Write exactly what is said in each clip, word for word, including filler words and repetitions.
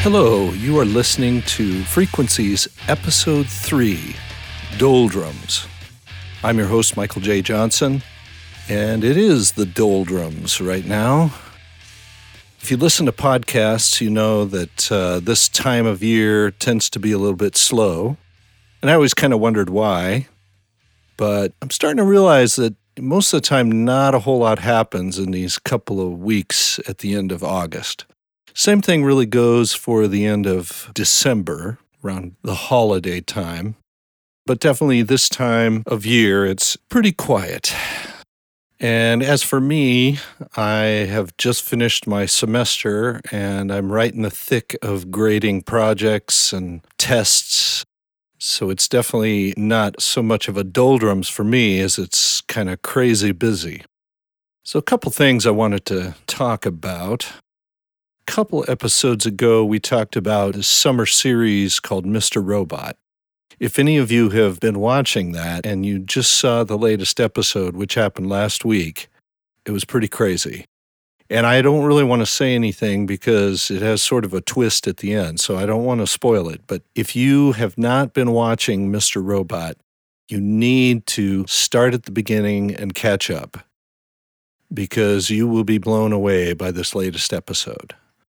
Hello, you are listening to Frequencies Episode three, Doldrums. I'm your host, Michael J. Johnson, and it is the doldrums right now. If you listen to podcasts, you know that uh, this time of year tends to be a little bit slow, and I always kind of wondered why, but I'm starting to realize that most of the time not a whole lot happens in these couple of weeks at the end of August. Same thing really goes for the end of December, around the holiday time. But definitely this time of year, it's pretty quiet. And as for me, I have just finished my semester, and I'm right in the thick of grading projects and tests. So it's definitely not so much of a doldrums for me as it's kind of crazy busy. So a couple things I wanted to talk about. A couple episodes ago, we talked about a summer series called Mister Robot. If any of you have been watching that and you just saw the latest episode, which happened last week, it was pretty crazy. And I don't really want to say anything because it has sort of a twist at the end, so I don't want to spoil it. But if you have not been watching Mister Robot, you need to start at the beginning and catch up, because you will be blown away by this latest episode.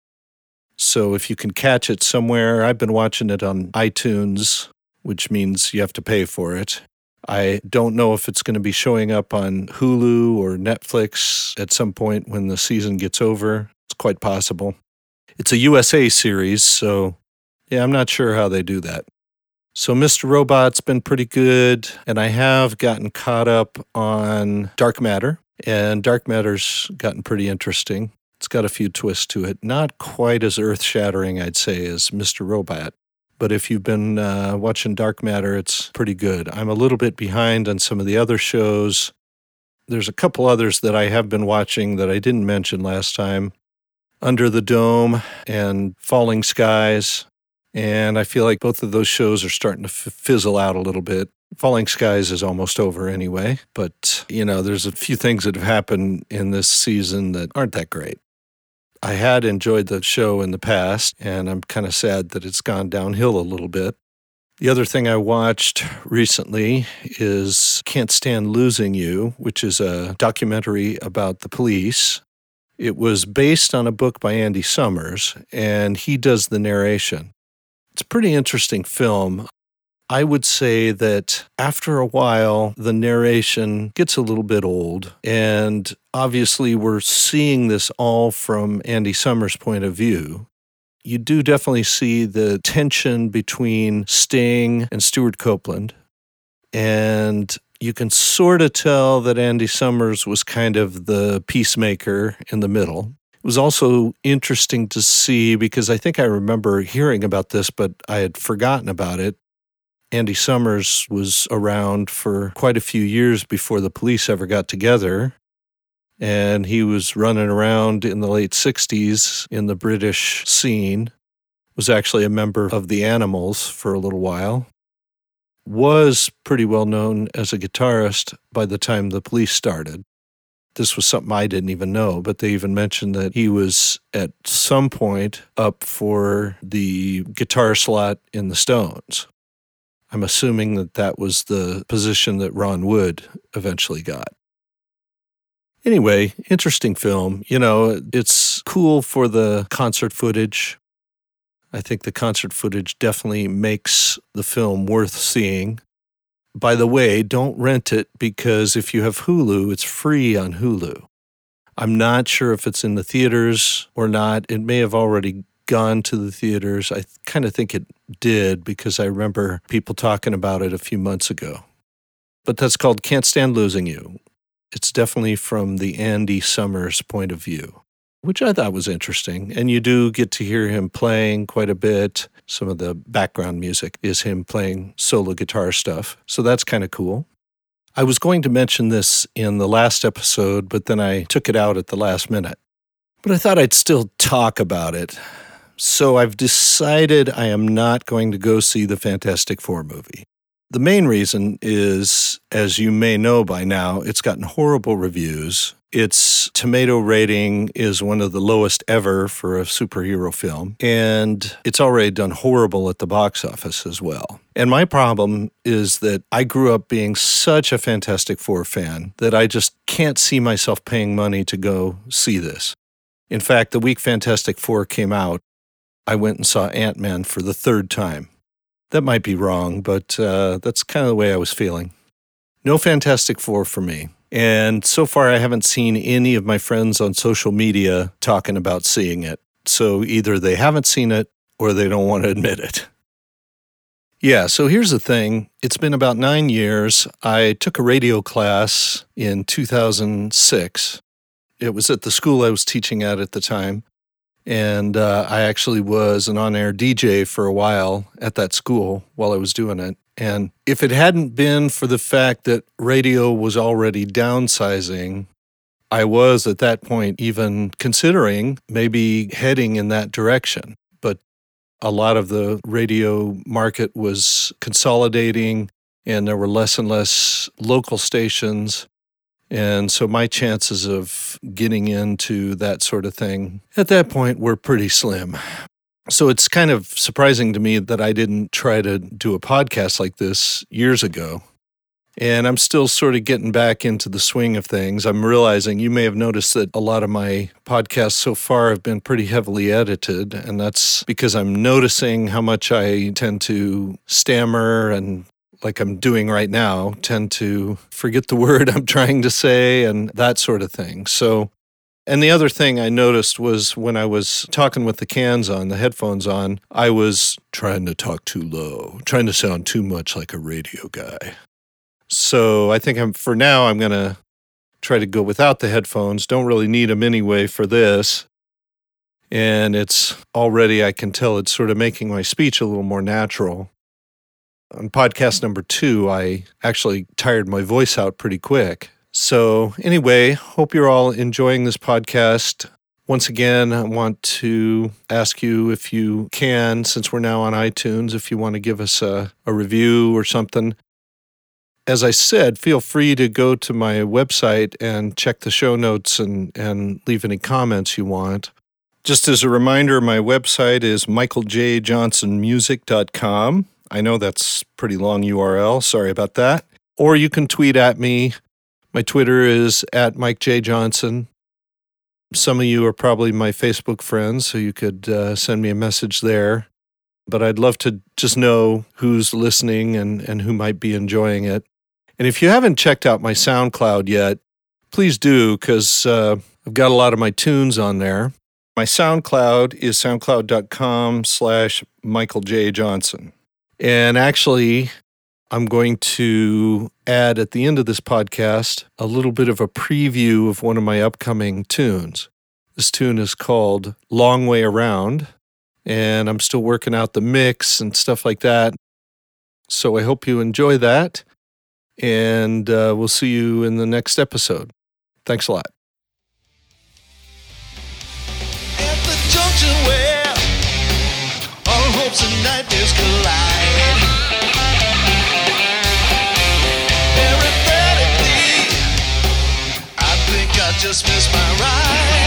So if you can catch it somewhere, I've been watching it on iTunes, which means you have to pay for it. I don't know if it's going to be showing up on Hulu or Netflix at some point when the season gets over. It's quite possible. It's a U S A series, so yeah, I'm not sure how they do that. So Mister Robot's been pretty good, and I have gotten caught up on Dark Matter, and Dark Matter's gotten pretty interesting. It's got a few twists to it. Not quite as earth-shattering, I'd say, as Mister Robot. But if you've been uh, watching Dark Matter, it's pretty good. I'm a little bit behind on some of the other shows. There's a couple others that I have been watching that I didn't mention last time. Under the Dome and Falling Skies. And I feel like both of those shows are starting to f- fizzle out a little bit. Falling Skies is almost over anyway. But, you know, there's a few things that have happened in this season that aren't that great. I had enjoyed the show in the past, and I'm kind of sad that it's gone downhill a little bit. The other thing I watched recently is Can't Stand Losing You, which is a documentary about the police. It was based on a book by Andy Summers, and he does the narration. It's a pretty interesting film. I would say that after a while, the narration gets a little bit old, and obviously we're seeing this all from Andy Summers' point of view. You do definitely see the tension between Sting and Stuart Copeland, and you can sort of tell that Andy Summers was kind of the peacemaker in the middle. It was also interesting to see, because I think I remember hearing about this, but I had forgotten about it. Andy Summers was around for quite a few years before the police ever got together, and he was running around in the late sixties in the British scene, was actually a member of the Animals for a little while, was pretty well known as a guitarist by the time the police started. This was something I didn't even know, but they even mentioned that he was at some point up for the guitar slot in the Stones. I'm assuming that that was the position that Ron Wood eventually got. Anyway, interesting film. You know, it's cool for the concert footage. I think the concert footage definitely makes the film worth seeing. By the way, don't rent it, because if you have Hulu, it's free on Hulu. I'm not sure if it's in the theaters or not. It may have already gone to the theaters. I kind of think it did, because I remember people talking about it a few months ago. But that's called Can't Stand Losing You. It's definitely from the Andy Summers point of view, which I thought was interesting. And you do get to hear him playing quite a bit. Some of the background music is him playing solo guitar stuff. So that's kind of cool. I was going to mention this in the last episode, but then I took it out at the last minute. But I thought I'd still talk about it. So I've decided I am not going to go see the Fantastic Four movie. The main reason is, as you may know by now, it's gotten horrible reviews. Its tomato rating is one of the lowest ever for a superhero film, and it's already done horrible at the box office as well. And my problem is that I grew up being such a Fantastic Four fan that I just can't see myself paying money to go see this. In fact, the week Fantastic Four came out, I went and saw Ant-Man for the third time. That might be wrong, but uh, that's kind of the way I was feeling. No Fantastic Four for me. And so far, I haven't seen any of my friends on social media talking about seeing it. So either they haven't seen it or they don't want to admit it. Yeah, so here's the thing. It's been about nine years. I took a radio class in two thousand six. It was at the school I was teaching at at the time. And uh, I actually was an on-air D J for a while at that school while I was doing it. And if it hadn't been for the fact that radio was already downsizing, I was at that point even considering maybe heading in that direction. But a lot of the radio market was consolidating, and there were less and less local stations. And so my chances of getting into that sort of thing at that point were pretty slim. So it's kind of surprising to me that I didn't try to do a podcast like this years ago. And I'm still sort of getting back into the swing of things. I'm realizing you may have noticed that a lot of my podcasts so far have been pretty heavily edited. And that's because I'm noticing how much I tend to stammer and, like I'm doing right now, tend to forget the word I'm trying to say and that sort of thing. So, and the other thing I noticed was when I was talking with the cans on, the headphones on, I was trying to talk too low, trying to sound too much like a radio guy. So I think I'm, for now, I'm going to try to go without the headphones. Don't really need them anyway for this. And it's already, I can tell it's sort of making my speech a little more natural. On podcast number two, I actually tired my voice out pretty quick. So anyway, hope you're all enjoying this podcast. Once again, I want to ask you if you can, since we're now on iTunes, if you want to give us a, a review or something. As I said, feel free to go to my website and check the show notes and, and leave any comments you want. Just as a reminder, my website is michael j johnson music dot com. I know that's a pretty long U R L. Sorry about that. Or you can tweet at me. My Twitter is at Mike J. Johnson. Some of you are probably my Facebook friends, so you could uh, send me a message there. But I'd love to just know who's listening and, and who might be enjoying it. And if you haven't checked out my SoundCloud yet, please do, because uh, I've got a lot of my tunes on there. My SoundCloud is soundcloud.com slash Michael J. Johnson. And actually, I'm going to add at the end of this podcast a little bit of a preview of one of my upcoming tunes. This tune is called Long Way Around, and I'm still working out the mix and stuff like that. So I hope you enjoy that, and uh, we'll see you in the next episode. Thanks a lot. At the junction where all hopes and nightmares collide. Arithmetically, I think I just missed my ride.